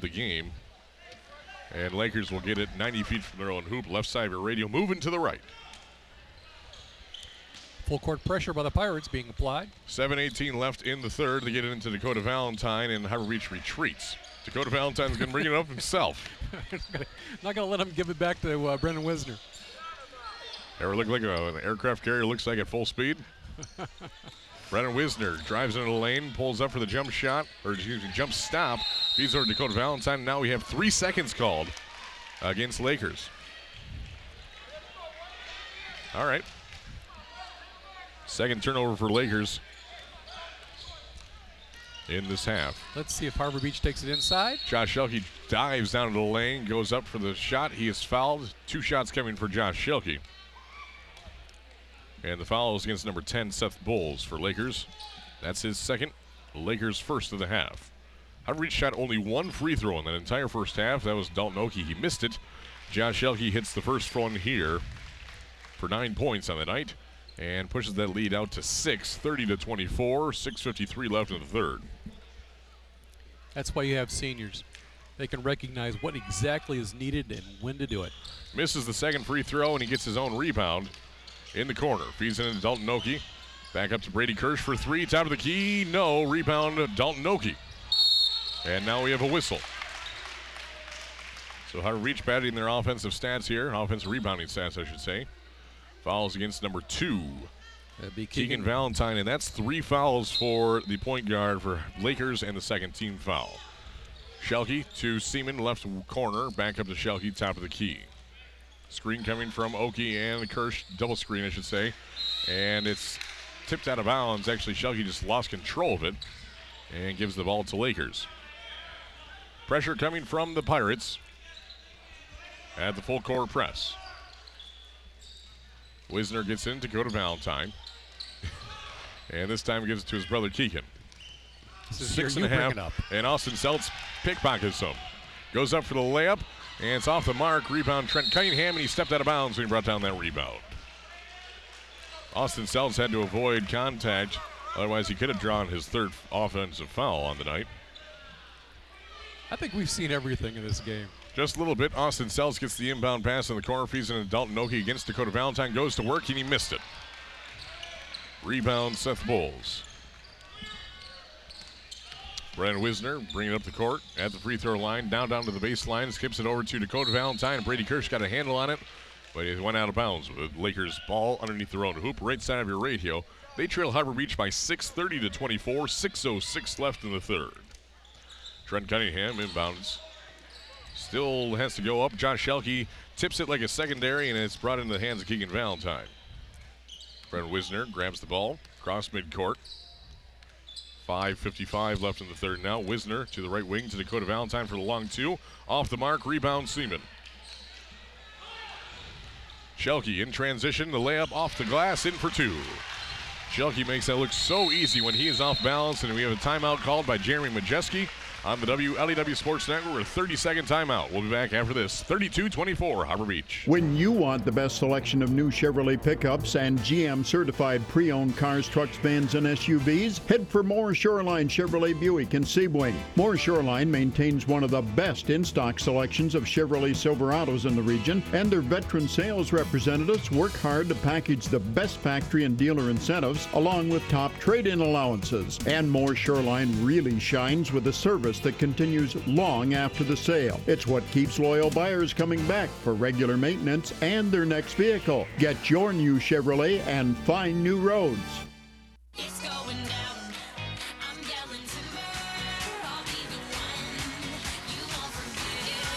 the game. And Lakers will get it 90 feet from their own hoop. Left side of your radio, moving to the right. Full court pressure by the Pirates being applied. 7:18 left in the third. They get it into Dakota Valentine, and Harbor Beach retreats. Dakota Valentine's going to bring it up himself. Not going to let him give it back to Brendan Wisner. Ever look like an aircraft carrier looks like at full speed? Brendan Wisner drives into the lane, pulls up for the jump shot, or excuse me, jump stop. Feeds over to Dakota Valentine. Now we have 3 seconds called against Lakers. All right. Second turnover for Lakers in this half. Let's see if Harbor Beach takes it inside. Josh Shelke dives down to the lane, goes up for the shot. He is fouled. 2 shots coming for Josh Shelke. And the foul is against number 10, Seth Bowles for Lakers. That's his second. Lakers' first of the half. Harbor Beach shot only 1 free throw in that entire first half. That was Dalton Oki. He missed it. Josh Shelke hits the first one here for 9 points on the night and pushes that lead out to 6, 30-24, 6:53 left in the third. That's why you have seniors. They can recognize what exactly is needed and when to do it. Misses the second free throw, and he gets his own rebound in the corner. Feeds it into Dalton Oki. Back up to Brady Kirsch for 3. Top of the key. No. Rebound, Dalton Oki. And now we have a whistle. So Harbor Beach batting their offensive stats here. Offensive rebounding stats, I should say. Fouls against number 2. That'd be Keegan Valentine, and that's 3 fouls for the point guard for Lakers and the second team foul. Shelke to Seaman, left corner. Back up to Shelke, top of the key. Screen coming from Oki and Kirsch, double screen, I should say. And it's tipped out of bounds. Actually, Shelke just lost control of it and gives the ball to Lakers. Pressure coming from the Pirates at the full court press. Wisner gets in, Dakota Valentine. And this time gives it to his brother Keegan. 6.5. And Austin Seltz pickpockets him. Goes up for the layup, and it's off the mark. Rebound Trent Cunningham, and he stepped out of bounds when he brought down that rebound. Austin Seltz had to avoid contact. Otherwise, he could have drawn his 3rd offensive foul on the night. I think we've seen everything in this game. Just a little bit. Austin Seltz gets the inbound pass in the corner. Feeds into Dalton Oki against Dakota Valentine. Goes to work, and he missed it. Rebound, Seth Bowles. Brendan Wisner bringing it up the court at the free throw line. Down to the baseline. Skips it over to Dakota Valentine. Brady Kirsch got a handle on it, but it went out of bounds with Lakers ball underneath their own hoop. Right side of your radio. They trail Harbor Beach by 6, 30-24. 6:06 left in the third. Trent Cunningham inbounds. Still has to go up. Josh Shelke tips it like a secondary, and it's brought into the hands of Keegan Valentine. Brendan Wisner grabs the ball, cross midcourt. 5:55 left in the third now. Wisner to the right wing to Dakota Valentine for the long 2. Off the mark, rebound Seaman. Shelke in transition, the layup off the glass, in for 2. Shelke makes that look so easy when he is off balance, and we have a timeout called by Jeremy Majeski on the WLEW Sports Network. A 30-second timeout. We'll be back after this. 32-24, Harbor Beach. When you want the best selection of new Chevrolet pickups and GM-certified pre-owned cars, trucks, vans, and SUVs, head for Moore Shoreline Chevrolet Buick in Sebring. Moore Shoreline maintains one of the best in-stock selections of Chevrolet Silverados in the region, and their veteran sales representatives work hard to package the best factory and dealer incentives along with top trade-in allowances. And Moore Shoreline really shines with a service that continues long after the sale. It's what keeps loyal buyers coming back for regular maintenance and their next vehicle. Get your new Chevrolet and find new roads. It's going down. I'm yelling timber. I'll be the one you won't forget.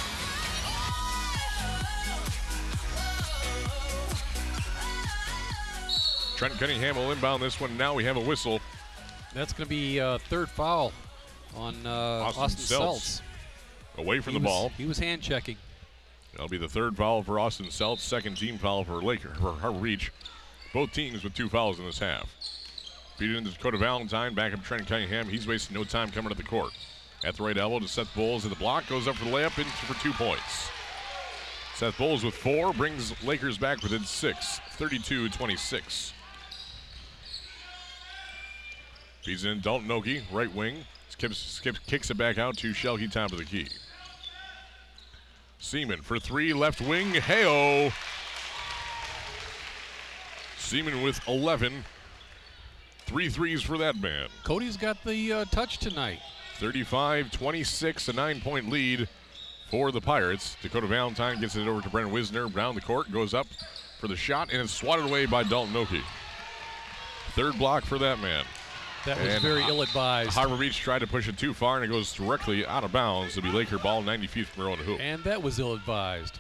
Trent Cunningham will inbound this one. Now we have a whistle. That's going to be 3rd foul on Austin Seltz. Away from the ball. He was hand checking. That'll be the 3rd foul for Austin Seltz, 2nd team foul for Harbor Beach. Both teams with 2 fouls in this half. Feed it into Dakota Valentine, back up Trent Cunningham. He's wasting no time coming to the court. At the right elbow to Seth Bowles at the block, goes up for the layup, in for 2 points. Seth Bowles with 4, brings Lakers back within 6, 32-26. Feeds in Dalton Oki, right wing. kicks it back out to Shelke, top of the key. Seaman for three, left wing, hey-oh. Seaman with 11. 3 threes for that man. Cody's got the touch tonight. 35-26, a 9-point lead for the Pirates. Dakota Valentine gets it over to Brennan Wisner. Down the court, goes up for the shot, and it's swatted away by Dalton Oki. Third block for that man. That was very ill-advised. Harbor Beach tried to push it too far, and it goes directly out of bounds. It'll be Laker ball 90 feet from their own hoop. And that was ill-advised.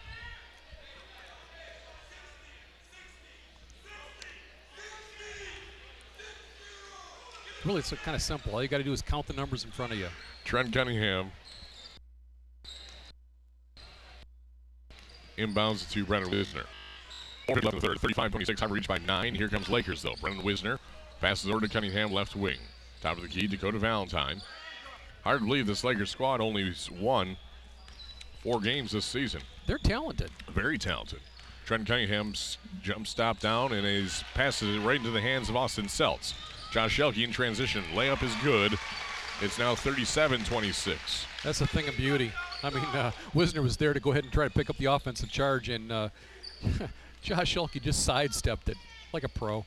Really, it's kind of simple. All you got to do is count the numbers in front of you. Trent Cunningham inbounds to Brennan Wisner. 35-26, Harbor Beach by 9. Here comes Lakers, though. Brennan Wisner passes over to Cunningham, left wing. Top of the key, Dakota Valentine. Hard to believe this Lakers squad only won 4 games this season. They're talented. Very talented. Trent Cunningham's jump stop down, and he passes it right into the hands of Austin Seltz. Josh Shelke in transition. Layup is good. It's now 37-26. That's a thing of beauty. I mean, Wisner was there to go ahead and try to pick up the offensive charge, and Josh Shelke just sidestepped it like a pro.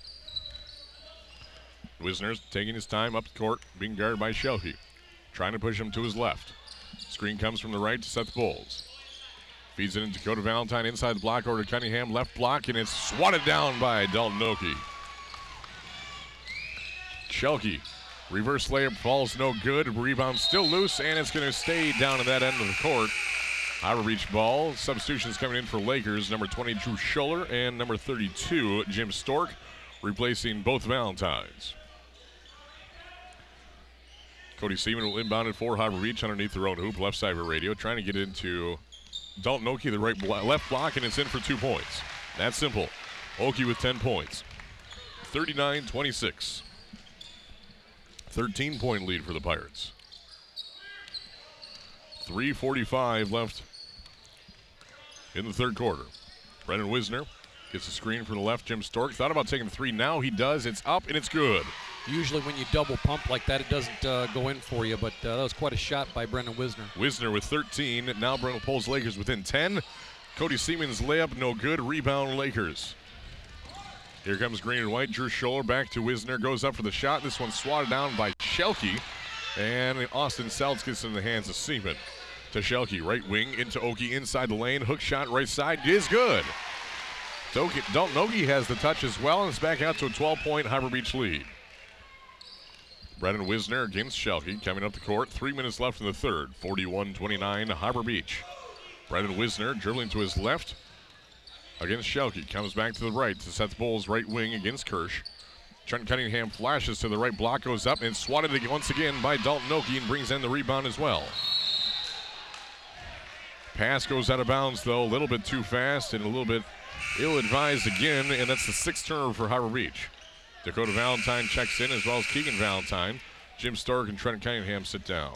Wisner's taking his time up the court, being guarded by Shelke. Trying to push him to his left. Screen comes from the right to Seth Bowles. Feeds it in Dakota Valentine inside the block over to Cunningham. Left block, and it's swatted down by Dalton Oki. Shelke, reverse layup falls no good. Rebound still loose, and it's going to stay down at that end of the court. Harbor Beach ball. Substitutions coming in for Lakers. Number 20, Drew Scholler, and number 32, Jim Stork, replacing both Valentines. Cody Seaman will inbound it for Harbor Beach underneath their own hoop, left side of a radio, trying to get into Dalton Oki, the left block, and it's in for 2 points. That's simple. Oki with 10 points. 39-26. 13-point lead for the Pirates. 3:45 left in the third quarter. Brennan Wisner gets a screen from the left. Jim Stork thought about taking the three. Now he does. It's up, and it's good. Usually when you double pump like that, it doesn't go in for you, but that was quite a shot by Brennan Wisner. Wisner with 13. Now Brennan pulls Lakers within 10. Cody Seaman's layup, no good. Rebound, Lakers. Here comes green and white. Drew Scholler back to Wisner. Goes up for the shot. This one's swatted down by Shelke. And Austin Seltz gets in the hands of Seaman. To Shelke, right wing into Oki inside the lane. Hook shot right side is good. Dalton Oki has the touch as well, and it's back out to a 12-point Harbor Beach lead. Brennan Wisner against Shelke coming up the court. 3 minutes left in the third. 41-29 Harbor Beach. Brennan Wisner dribbling to his left against Shelke. Comes back to the right to Seth Bowles, right wing against Kirsch. Trent Cunningham flashes to the right block, goes up, and swatted once again by Dalton Oki and brings in the rebound as well. Pass goes out of bounds, though, a little bit too fast and a little bit ill-advised again, and that's the 6th turnover for Harbor Beach. Dakota Valentine checks in, as well as Keegan Valentine. Jim Stork and Trent Cunningham sit down.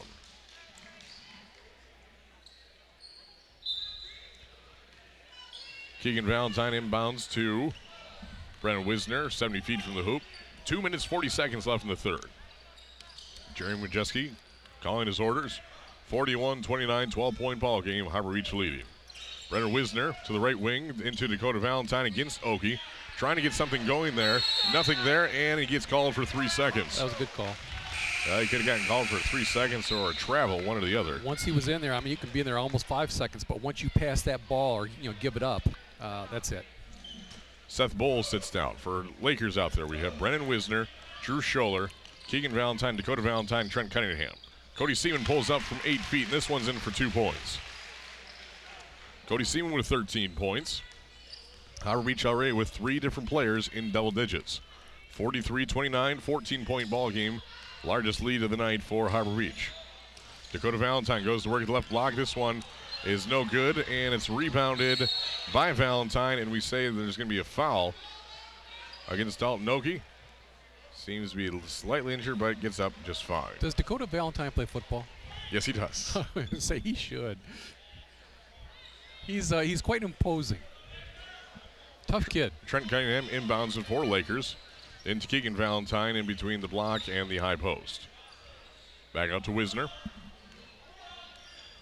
Keegan Valentine inbounds to Brennan Wisner, 70 feet from the hoop. 2 minutes, 40 seconds left in the third. Jerry Majeski calling his orders. 41-29, 12-point ball game. Harbor Beach leading. Brennan Wisner to the right wing into Dakota Valentine against Oki. Trying to get something going there. Nothing there, and he gets called for 3 seconds. That was a good call. He could have gotten called for 3 seconds or a travel, one or the other. Once he was in there, I mean, you can be in there almost 5 seconds, but once you pass that ball or give it up, that's it. Seth Bowles sits down. For Lakers out there, we have Brennan Wisner, Drew Scholler, Keegan Valentine, Dakota Valentine, Trent Cunningham. Cody Seaman pulls up from 8 feet, and this one's in for 2 points. Cody Seaman with 13 points. Harbor Beach already with 3 different players in double digits. 43-29, 14-point ball game. Largest lead of the night for Harbor Beach. Dakota Valentine goes to work at the left block. This one is no good, and it's rebounded by Valentine, and we say there's going to be a foul against Dalton Oki. Seems to be slightly injured, but gets up just fine. Does Dakota Valentine play football? Yes, he does. I would say he should. He's quite imposing. Tough kid. Trent Cunningham inbounds it for Lakers into Keegan Valentine in between the block and the high post. Back out to Wisner.